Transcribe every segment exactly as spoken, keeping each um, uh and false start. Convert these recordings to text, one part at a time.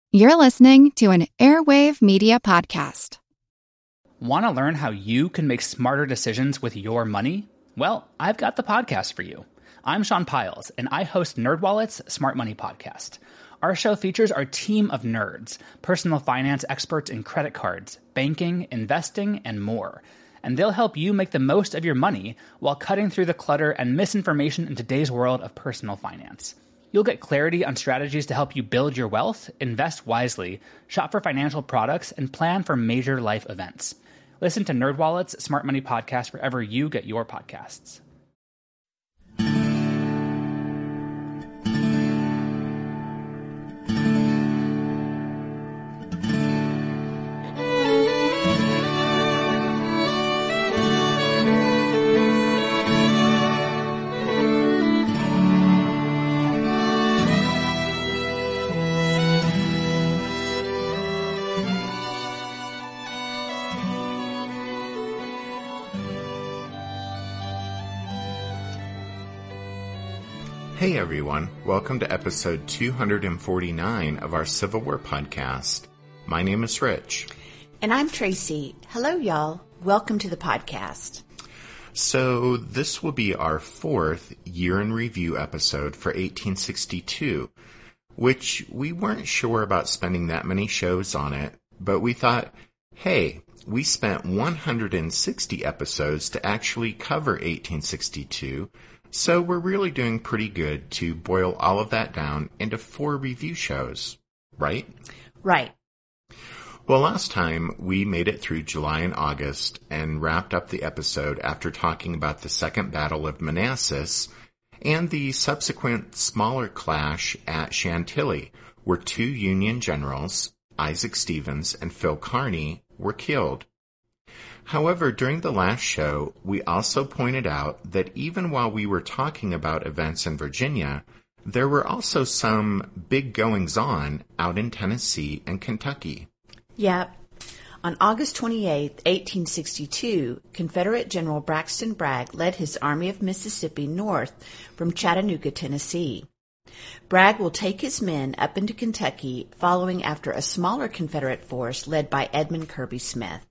You're listening to an Airwave Media Podcast. Want to learn how you can make smarter decisions with your money? Well, I've got the podcast for you. I'm Sean Piles, and I host NerdWallet's Smart Money Podcast. Our show features our team of nerds, personal finance experts in credit cards, banking, investing, and more. And they'll help you make the most of your money while cutting through the clutter and misinformation in today's world of personal finance. You'll get clarity on strategies to help you build your wealth, invest wisely, shop for financial products, and plan for major life events. Listen to NerdWallet's Smart Money Podcast wherever you get your podcasts. Hey everyone, welcome to episode two hundred forty-nine of our Civil War podcast. My name is Rich. And I'm Tracy. Hello y'all. Welcome to the podcast. So this will be our fourth year in review episode for eighteen sixty-two, which we weren't sure about spending that many shows on it, but we thought, hey, we spent one hundred sixty episodes to actually cover eighteen sixty-two, so we're really doing pretty good to boil all of that down into four review shows, right? Right. Well, last time we made it through July and August and wrapped up the episode after talking about the Second Battle of Manassas and the subsequent smaller clash at Chantilly, where two Union generals, Isaac Stevens and Phil Kearny, were killed. However, during the last show, we also pointed out that even while we were talking about events in Virginia, there were also some big goings-on out in Tennessee and Kentucky. Yep. On August twenty-eighth, eighteen sixty-two, Confederate General Braxton Bragg led his Army of Mississippi north from Chattanooga, Tennessee. Bragg will take his men up into Kentucky, following after a smaller Confederate force led by Edmund Kirby Smith.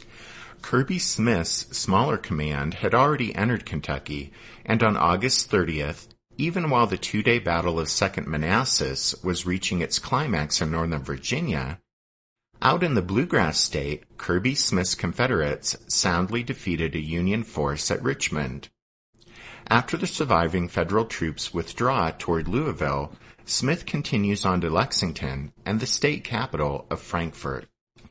Kirby Smith's smaller command had already entered Kentucky, and on August thirtieth, even while the two-day Battle of Second Manassas was reaching its climax in northern Virginia, out in the Bluegrass State, Kirby Smith's Confederates soundly defeated a Union force at Richmond. After the surviving Federal troops withdraw toward Louisville, Smith continues on to Lexington and the state capital of Frankfort.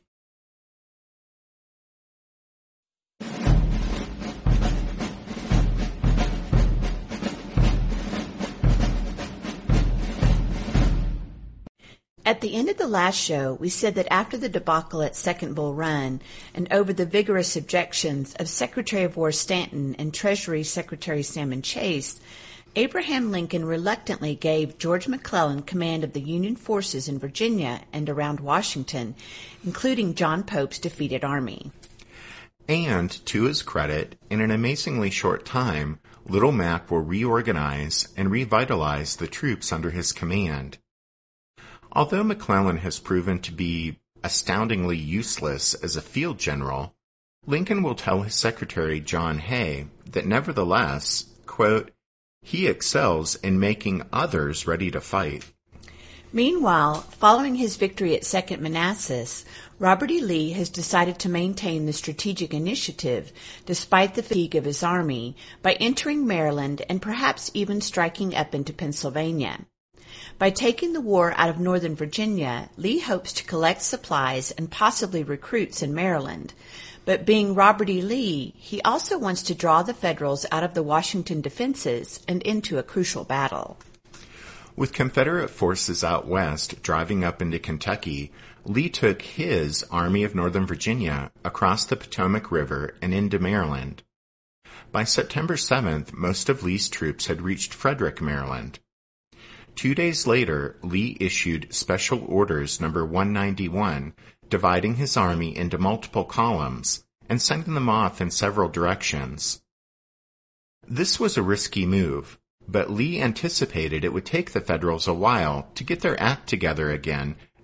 At the end of the last show, we said that after the debacle at Second Bull Run and over the vigorous objections of Secretary of War Stanton and Treasury Secretary Salmon Chase, Abraham Lincoln reluctantly gave George McClellan command of the Union forces in Virginia and around Washington, including John Pope's defeated army. And, to his credit, in an amazingly short time, Little Mac will reorganize and revitalize the troops under his command. Although McClellan has proven to be astoundingly useless as a field general, Lincoln will tell his secretary John Hay that nevertheless, quote, he excels in making others ready to fight. Meanwhile, following his victory at Second Manassas, Robert E. Lee has decided to maintain the strategic initiative despite the fatigue of his army by entering Maryland and perhaps even striking up into Pennsylvania. By taking the war out of Northern Virginia, Lee hopes to collect supplies and possibly recruits in Maryland. But being Robert E. Lee, he also wants to draw the Federals out of the Washington defenses and into a crucial battle. With Confederate forces out west driving up into Kentucky, Lee took his Army of Northern Virginia across the Potomac River and into Maryland. By September seventh, most of Lee's troops had reached Frederick, Maryland. Two days later, Lee issued Special Orders Number one ninety-one, dividing his army into multiple columns and sending them off in several directions. This was a risky move, but Lee anticipated it would take the Federals a while to get their act together again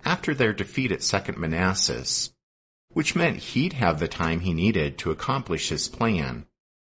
after their defeat at Second Manassas, which meant he'd have the time he needed to accomplish his plan.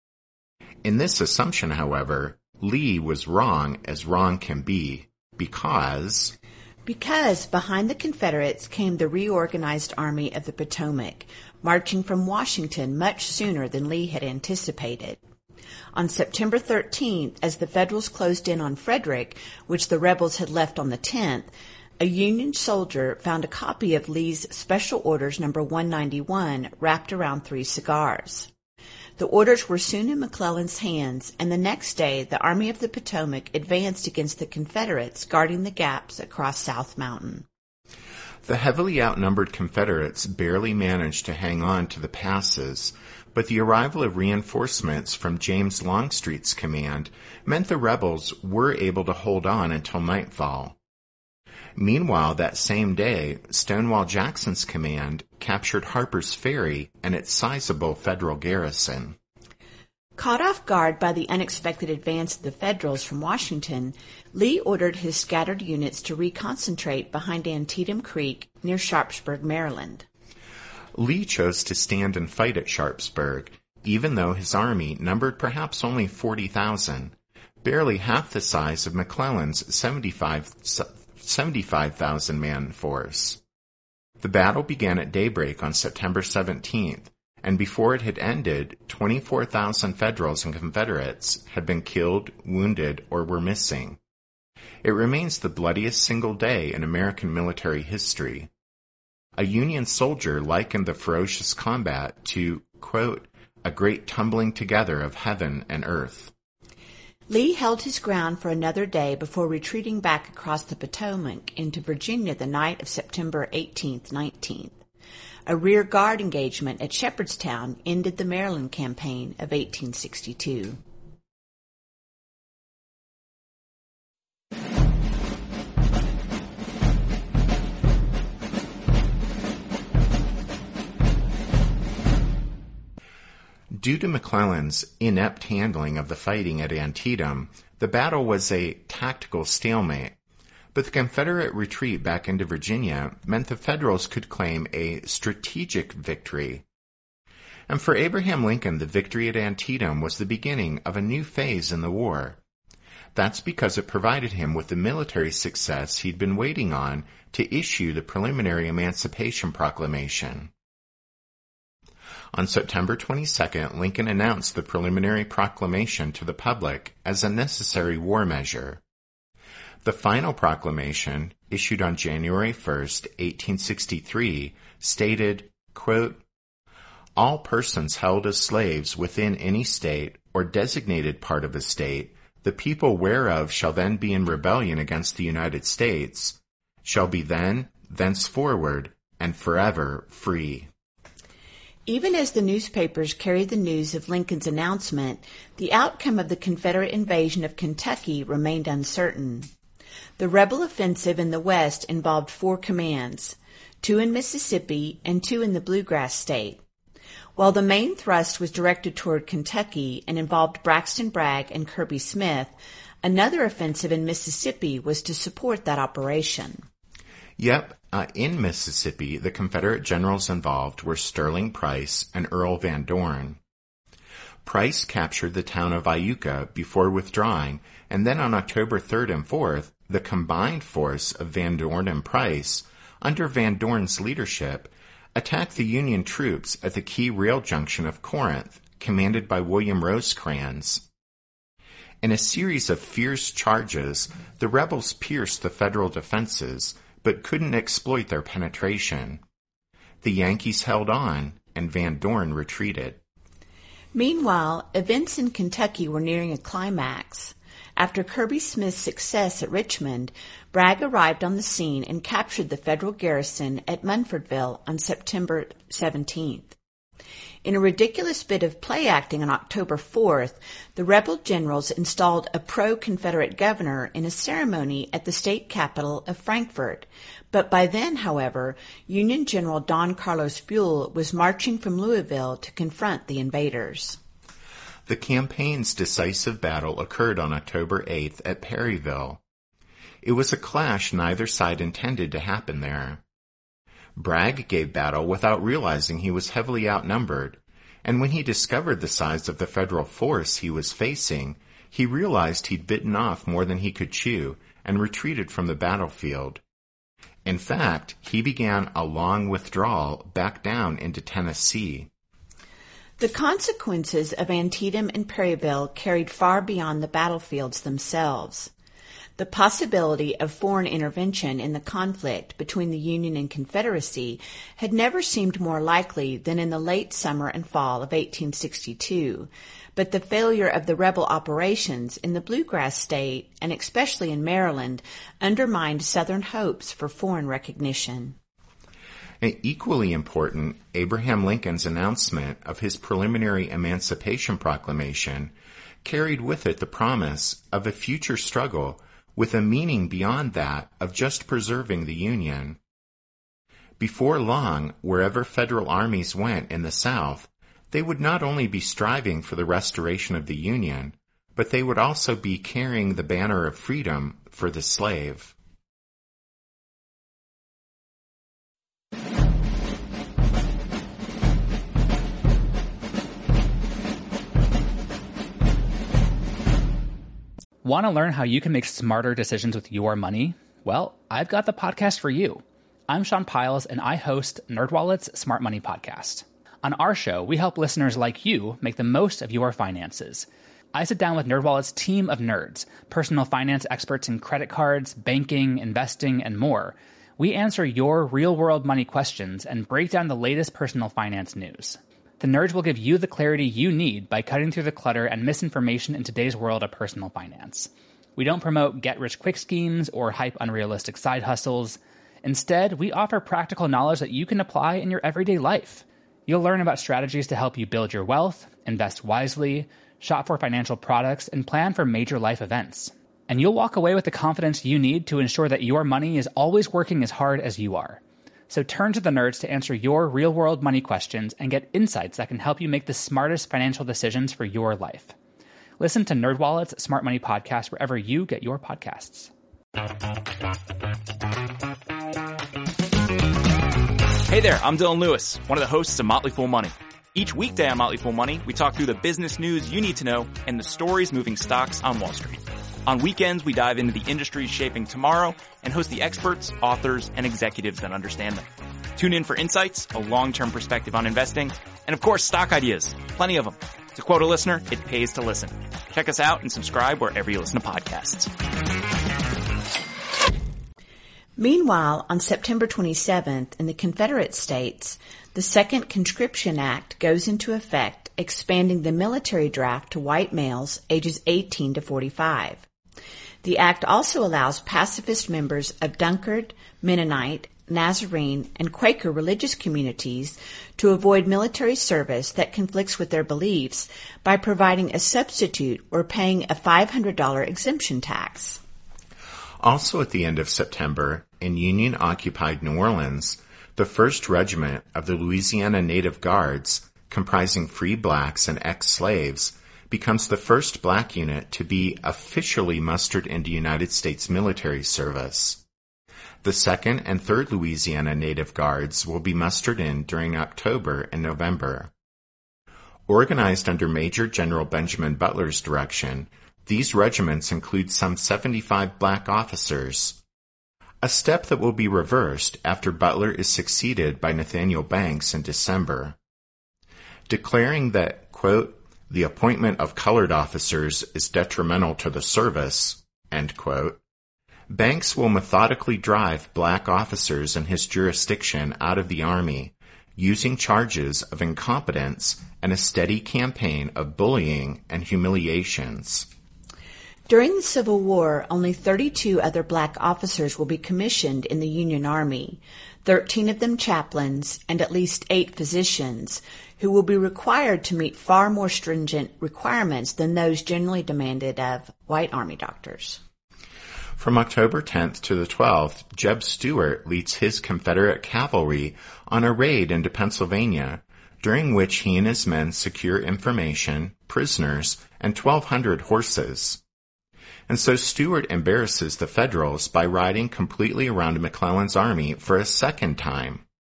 In this assumption, however, Lee was wrong as wrong can be, because... Because behind the Confederates came the reorganized Army of the Potomac, marching from Washington much sooner than Lee had anticipated. On September thirteenth, as the Federals closed in on Frederick, which the rebels had left on the tenth, a Union soldier found a copy of Lee's Special Orders number one ninety-one wrapped around three cigars. The orders were soon in McClellan's hands, and the next day the Army of the Potomac advanced against the Confederates guarding the gaps across South Mountain. The heavily outnumbered Confederates barely managed to hang on to the passes, but the arrival of reinforcements from James Longstreet's command meant the rebels were able to hold on until nightfall. Meanwhile, that same day, Stonewall Jackson's command captured Harper's Ferry and its sizable Federal garrison. Caught off guard by the unexpected advance of the Federals from Washington, Lee ordered his scattered units to reconcentrate behind Antietam Creek near Sharpsburg, Maryland. Lee chose to stand and fight at Sharpsburg, even though his army numbered perhaps only forty thousand, barely half the size of McClellan's seventy-five thousand man force. The battle began at daybreak on September seventeenth, and before it had ended, twenty-four thousand Federals and Confederates had been killed, wounded, or were missing. It remains the bloodiest single day in American military history. A Union soldier likened the ferocious combat to, quote, a great tumbling together of heaven and earth. Lee held his ground for another day before retreating back across the Potomac into Virginia the night of September eighteenth, nineteenth. A rear guard engagement at Shepherdstown ended the Maryland campaign of eighteen sixty-two. Due to McClellan's inept handling of the fighting at Antietam, the battle was a tactical stalemate, but the Confederate retreat back into Virginia meant the Federals could claim a strategic victory. And for Abraham Lincoln, the victory at Antietam was the beginning of a new phase in the war. That's because it provided him with the military success he'd been waiting on to issue the preliminary Emancipation Proclamation. On September twenty-second, Lincoln announced the preliminary proclamation to the public as a necessary war measure. The final proclamation, issued on January first, eighteen sixty-three, stated, quote, all persons held as slaves within any state or designated part of a state, the people whereof shall then be in rebellion against the United States, shall be then, thenceforward, and forever free. Even as the newspapers carried the news of Lincoln's announcement, the outcome of the Confederate invasion of Kentucky remained uncertain. The rebel offensive in the West involved four commands, two in Mississippi and two in the Bluegrass State. While the main thrust was directed toward Kentucky and involved Braxton Bragg and Kirby Smith, another offensive in Mississippi was to support that operation. Yep, uh, in Mississippi, the Confederate generals involved were Sterling Price and Earl Van Dorn. Price captured the town of Iuka before withdrawing, and then on October third and fourth, the combined force of Van Dorn and Price, under Van Dorn's leadership, attacked the Union troops at the key rail junction of Corinth, commanded by William Rosecrans. In a series of fierce charges, the rebels pierced the Federal defenses, but couldn't exploit their penetration. The Yankees held on, and Van Dorn retreated. Meanwhile, events in Kentucky were nearing a climax. After Kirby Smith's success at Richmond, Bragg arrived on the scene and captured the Federal garrison at Munfordville on September seventeenth. In a ridiculous bit of play acting on October fourth, the rebel generals installed a pro-Confederate governor in a ceremony at the state capital of Frankfort. But by then, however, Union General Don Carlos Buell was marching from Louisville to confront the invaders. The campaign's decisive battle occurred on October eighth at Perryville. It was a clash neither side intended to happen there. Bragg gave battle without realizing he was heavily outnumbered, and when he discovered the size of the Federal force he was facing, he realized he'd bitten off more than he could chew and retreated from the battlefield. In fact, he began a long withdrawal back down into Tennessee. The consequences of Antietam and Perryville carried far beyond the battlefields themselves. The possibility of foreign intervention in the conflict between the Union and Confederacy had never seemed more likely than in the late summer and fall of eighteen sixty-two, but the failure of the rebel operations in the Bluegrass State, and especially in Maryland, undermined Southern hopes for foreign recognition. And equally important, Abraham Lincoln's announcement of his preliminary Emancipation Proclamation carried with it the promise of a future struggle with a meaning beyond that of just preserving the Union. Before long, wherever Federal armies went in the South, they would not only be striving for the restoration of the Union, but they would also be carrying the banner of freedom for the slave. Want to learn how you can make smarter decisions with your money? Well, I've got the podcast for you. I'm Sean Piles, and I host NerdWallet's Smart Money Podcast. On our show, we help listeners like you make the most of your finances. I sit down with NerdWallet's team of nerds, personal finance experts in credit cards, banking, investing, and more. We answer your real-world money questions and break down the latest personal finance news. The nerds will give you the clarity you need by cutting through the clutter and misinformation in today's world of personal finance. We don't promote get-rich-quick schemes or hype unrealistic side hustles. Instead, we offer practical knowledge that you can apply in your everyday life. You'll learn about strategies to help you build your wealth, invest wisely, shop for financial products, and plan for major life events. And you'll walk away with the confidence you need to ensure that your money is always working as hard as you are. So turn to the nerds to answer your real-world money questions and get insights that can help you make the smartest financial decisions for your life. Listen to NerdWallet's Smart Money Podcast wherever you get your podcasts. Hey there, I'm Dylan Lewis, one of the hosts of Motley Fool Money. Each weekday on Motley Fool Money, we talk through the business news you need to know and the stories moving stocks on Wall Street. On weekends, we dive into the industries shaping tomorrow and host the experts, authors, and executives that understand them. Tune in for insights, a long-term perspective on investing, and of course, stock ideas. Plenty of them. To quote a listener, it pays to listen. Check us out and subscribe wherever you listen to podcasts. Meanwhile, on September twenty-seventh, in the Confederate States, the Second Conscription Act goes into effect, expanding the military draft to white males ages eighteen to forty-five. The act also allows pacifist members of Dunkard, Mennonite, Nazarene, and Quaker religious communities to avoid military service that conflicts with their beliefs by providing a substitute or paying a five hundred dollars exemption tax. Also at the end of September, in Union-occupied New Orleans, the first Regiment of the Louisiana Native Guards, comprising free blacks and ex-slaves, becomes the first black unit to be officially mustered into United States military service. The second and third Louisiana Native Guards will be mustered in during October and November. Organized under Major General Benjamin Butler's direction, these regiments include some seventy-five black officers, a step that will be reversed after Butler is succeeded by Nathaniel Banks in December. Declaring that, quote, the appointment of colored officers is detrimental to the service, end quote, Banks will methodically drive black officers in his jurisdiction out of the Army, using charges of incompetence and a steady campaign of bullying and humiliations. During the Civil War, only thirty-two other black officers will be commissioned in the Union Army, thirteen of them chaplains, and at least eight physicians, who will be required to meet far more stringent requirements than those generally demanded of white Army doctors. From October tenth to the twelfth, Jeb Stuart leads his Confederate cavalry on a raid into Pennsylvania, during which he and his men secure information, prisoners, and twelve hundred horses. And so Stuart embarrasses the Federals by riding completely around McClellan's army for a second time.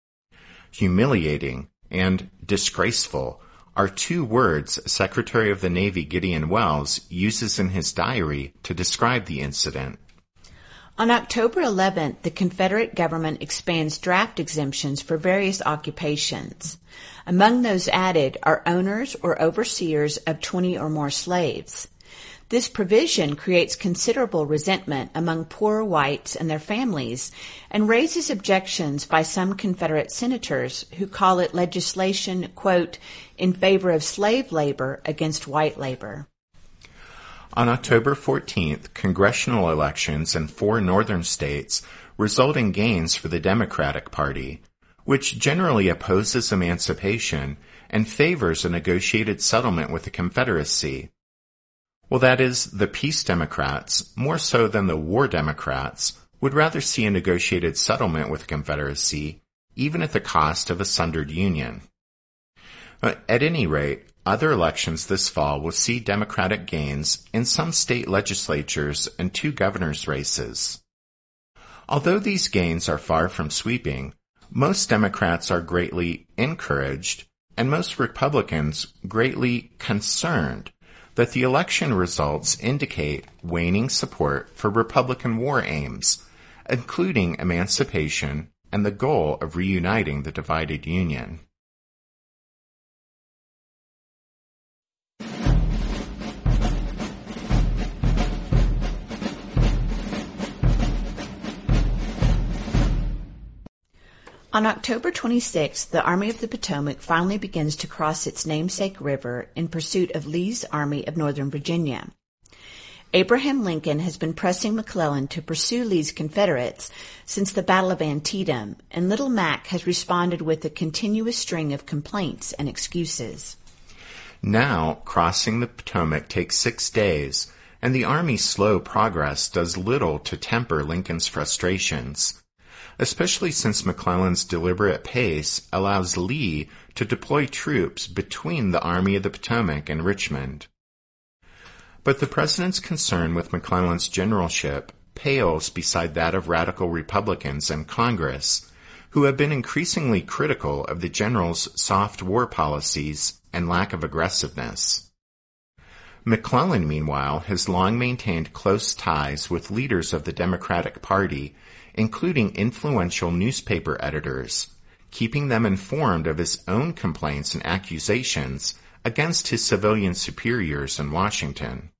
humiliating, and disgraceful are two words Secretary of the Navy Gideon Welles uses in his diary to describe the incident. On October eleventh, the Confederate government expands draft exemptions for various occupations. Among those added are owners or overseers of twenty or more slaves. This provision creates considerable resentment among poor whites and their families and raises objections by some Confederate senators who call it legislation, quote, in favor of slave labor against white labor. On October fourteenth, congressional elections in four northern states result in gains for the Democratic Party, which generally opposes emancipation and favors a negotiated settlement with the Confederacy. Well, that is, the peace Democrats, more so than the war Democrats, would rather see a negotiated settlement with the Confederacy, even at the cost of a sundered Union. At any rate, other elections this fall will see Democratic gains in some state legislatures and two governor's races. Although these gains are far from sweeping, most Democrats are greatly encouraged, and most Republicans greatly concerned that the election results indicate waning support for Republican war aims, including emancipation and the goal of reuniting the divided Union. On October twenty-sixth, the Army of the Potomac finally begins to cross its namesake river in pursuit of Lee's Army of Northern Virginia. Abraham Lincoln has been pressing McClellan to pursue Lee's Confederates since the Battle of Antietam, and Little Mac has responded with a continuous string of complaints and excuses. Now, crossing the Potomac takes six days, and the Army's slow progress does little to temper Lincoln's frustrations, especially since McClellan's deliberate pace allows Lee to deploy troops between the Army of the Potomac and Richmond. But the president's concern with McClellan's generalship pales beside that of radical Republicans in Congress, who have been increasingly critical of the general's soft war policies and lack of aggressiveness. McClellan, meanwhile, has long maintained close ties with leaders of the Democratic Party, including influential newspaper editors, keeping them informed of his own complaints and accusations against his civilian superiors in Washington.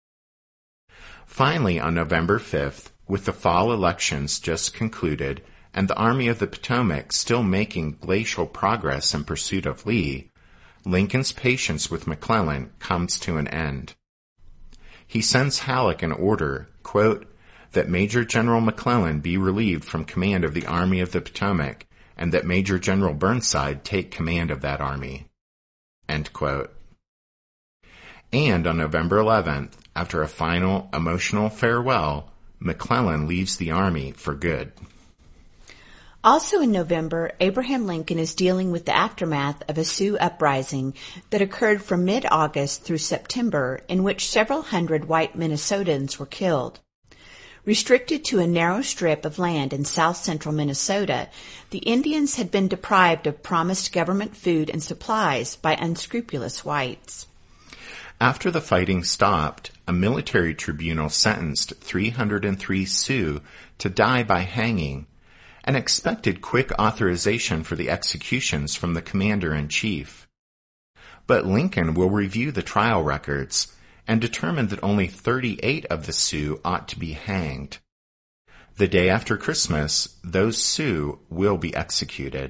Finally, on November fifth, with the fall elections just concluded and the Army of the Potomac still making glacial progress in pursuit of Lee, Lincoln's patience with McClellan comes to an end. He sends Halleck an order, quote, that Major General McClellan be relieved from command of the Army of the Potomac, and that Major General Burnside take command of that army. End quote. And on November eleventh, after a final emotional farewell, McClellan leaves the army for good. Also in November, Abraham Lincoln is dealing with the aftermath of a Sioux uprising that occurred from mid-August through September, in which several hundred white Minnesotans were killed. Restricted to a narrow strip of land in south-central Minnesota, the Indians had been deprived of promised government food and supplies by unscrupulous whites. After the fighting stopped, a military tribunal sentenced three hundred three Sioux to die by hanging and expected quick authorization for the executions from the commander-in-chief. But Lincoln will review the trial records and determined that only thirty-eight of the Sioux ought to be hanged. The day after Christmas, those Sioux will be executed.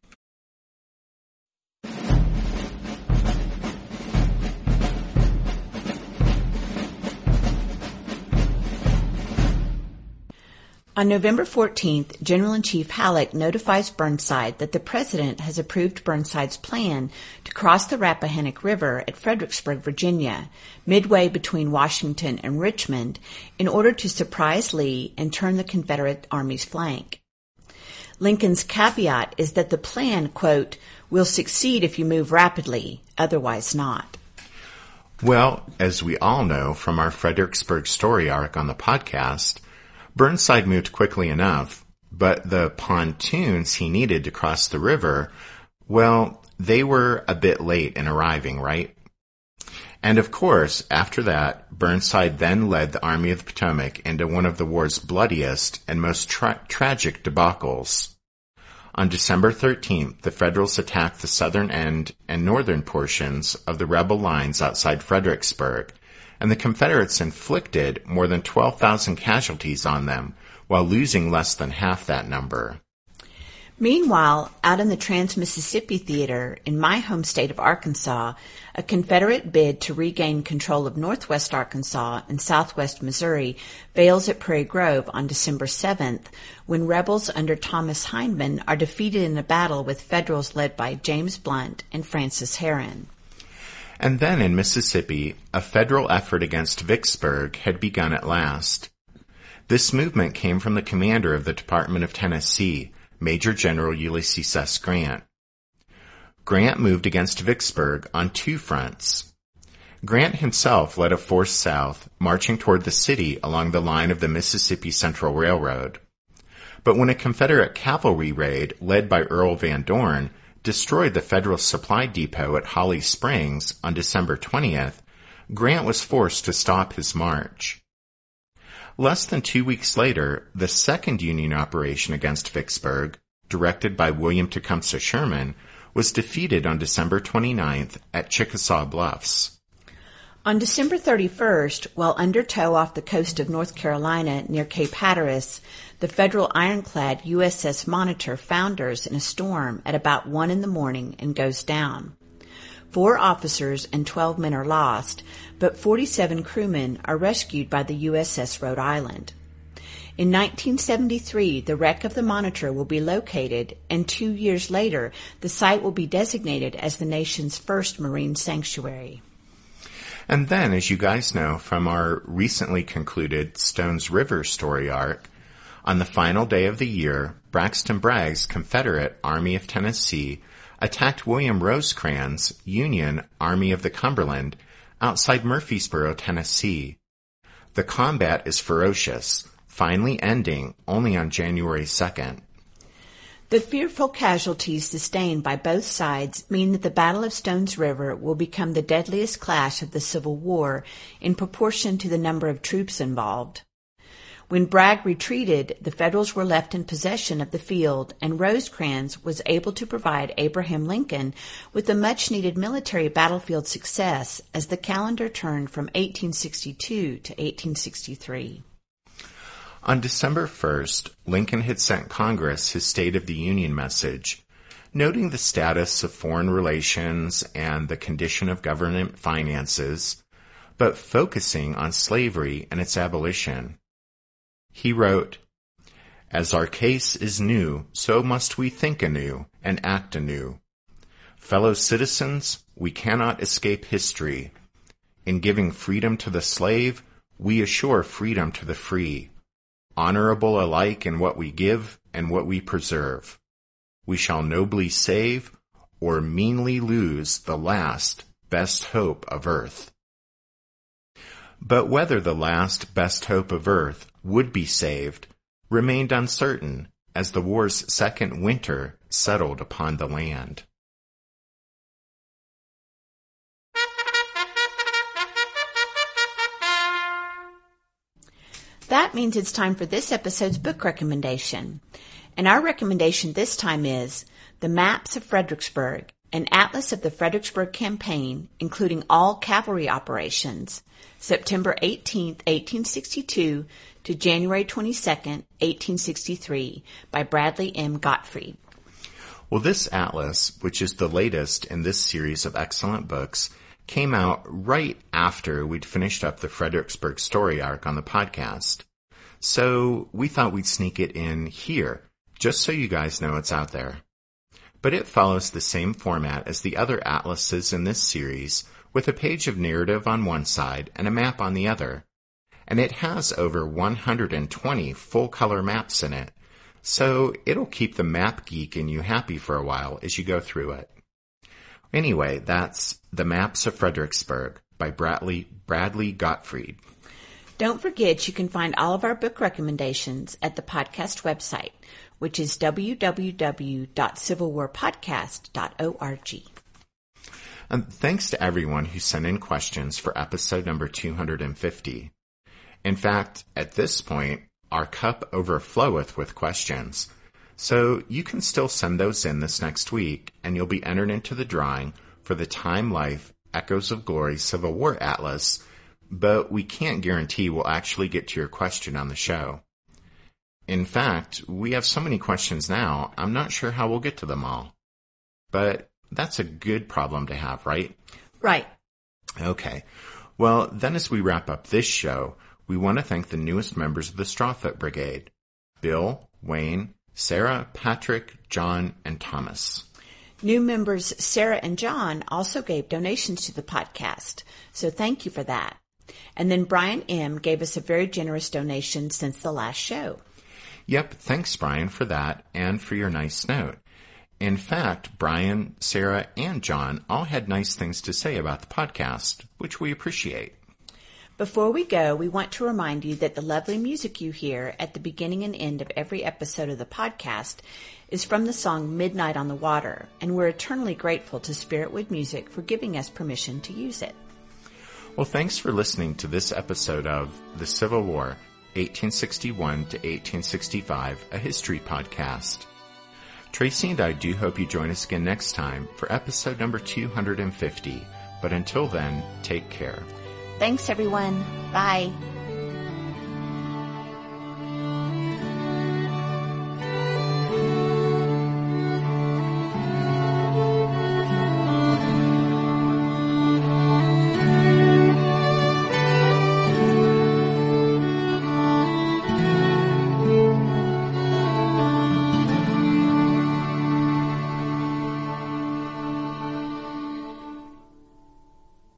On November fourteenth, General-in-Chief Halleck notifies Burnside that the President has approved Burnside's plan to cross the Rappahannock River at Fredericksburg, Virginia, midway between Washington and Richmond, in order to surprise Lee and turn the Confederate Army's flank. Lincoln's caveat is that the plan, quote, will succeed if you move rapidly, otherwise not. Well, as we all know from our Fredericksburg story arc on the podcast, Burnside moved quickly enough, but the pontoons he needed to cross the river, well, they were a bit late in arriving, right? And of course, after that, Burnside then led the Army of the Potomac into one of the war's bloodiest and most tra- tragic debacles. On December thirteenth, the Federals attacked the southern end and northern portions of the rebel lines outside Fredericksburg, and the Confederates inflicted more than twelve thousand casualties on them, while losing less than half that number. Meanwhile, out in the Trans-Mississippi Theater in my home state of Arkansas, a Confederate bid to regain control of northwest Arkansas and southwest Missouri fails at Prairie Grove on December seventh, when rebels under Thomas Hindman are defeated in a battle with Federals led by James Blunt and Francis Herron. And then in Mississippi, a Federal effort against Vicksburg had begun at last. This movement came from the commander of the Department of Tennessee, Major General Ulysses S. Grant. Grant moved against Vicksburg on two fronts. Grant himself led a force south, marching toward the city along the line of the Mississippi Central Railroad. But when a Confederate cavalry raid led by Earl Van Dorn destroyed the Federal supply depot at Holly Springs on December twentieth, Grant was forced to stop his march. Less than two weeks later, the second Union operation against Vicksburg, directed by William Tecumseh Sherman, was defeated on December twenty-ninth at Chickasaw Bluffs. On December thirty-first, while under tow off the coast of North Carolina near Cape Hatteras, the Federal ironclad U S S Monitor founders in a storm at about one in the morning and goes down. Four officers and twelve men are lost, but forty-seven crewmen are rescued by the U S S Rhode Island. In nineteen seventy-three, the wreck of the Monitor will be located, and two years later, the site will be designated as the nation's first marine sanctuary. And then, as you guys know from our recently concluded Stones River story arc, on the final day of the year, Braxton Bragg's Confederate Army of Tennessee attacked William Rosecrans' Union Army of the Cumberland outside Murfreesboro, Tennessee. The combat is ferocious, finally ending only on January second. The fearful casualties sustained by both sides mean that the Battle of Stones River will become the deadliest clash of the Civil War in proportion to the number of troops involved. When Bragg retreated, the Federals were left in possession of the field, and Rosecrans was able to provide Abraham Lincoln with the much-needed military battlefield success as the calendar turned from eighteen sixty-two to eighteen sixty-three. On December first, Lincoln had sent Congress his State of the Union message, noting the status of foreign relations and the condition of government finances, but focusing on slavery and its abolition. He wrote, "As our case is new, so must we think anew and act anew. Fellow citizens, we cannot escape history. In giving freedom to the slave, we assure freedom to the free, honorable alike in what we give and what we preserve. We shall nobly save or meanly lose the last best hope of earth." But whether the last best hope of earth would be saved remained uncertain as the war's second winter settled upon the land. That means it's time for this episode's book recommendation. And our recommendation this time is The Maps of Fredericksburg, an atlas of the Fredericksburg Campaign, including all cavalry operations, September eighteenth, eighteen sixty-two to January twenty-second, eighteen sixty-three, by Bradley M. Gottfried. Well, this atlas, which is the latest in this series of excellent books, came out right after we'd finished up the Fredericksburg story arc on the podcast. So we thought we'd sneak it in here, just so you guys know it's out there. But it follows the same format as the other atlases in this series, with a page of narrative on one side and a map on the other. And it has over one hundred twenty full-color maps in it, so it'll keep the map geek in you happy for a while as you go through it. Anyway, that's The Maps of Fredericksburg by Bradley, Bradley Gottfried. Don't forget you can find all of our book recommendations at the podcast website, which is w w w dot civil war podcast dot org. And thanks to everyone who sent in questions for episode number two hundred fifty. In fact, at this point, our cup overfloweth with questions. So you can still send those in this next week, and you'll be entered into the drawing for the Time Life Echoes of Glory Civil War Atlas, but we can't guarantee we'll actually get to your question on the show. In fact, we have so many questions now, I'm not sure how we'll get to them all. But that's a good problem to have, right? Right. Okay. Well, then as we wrap up this show, we want to thank the newest members of the Strawfoot Brigade, Bill, Wayne, Sarah, Patrick, John, and Thomas. New members Sarah and John also gave donations to the podcast, so thank you for that. And then Brian M. gave us a very generous donation since the last show. Yep, thanks, Brian, for that and for your nice note. In fact, Brian, Sarah, and John all had nice things to say about the podcast, which we appreciate. Before we go, we want to remind you that the lovely music you hear at the beginning and end of every episode of the podcast is from the song Midnight on the Water, and we're eternally grateful to Spiritwood Music for giving us permission to use it. Well, thanks for listening to this episode of The Civil War, eighteen sixty-one to eighteen sixty-five, a history podcast. Tracy and I do hope you join us again next time for episode number two hundred fifty, but until then, take care. Thanks, everyone. Bye.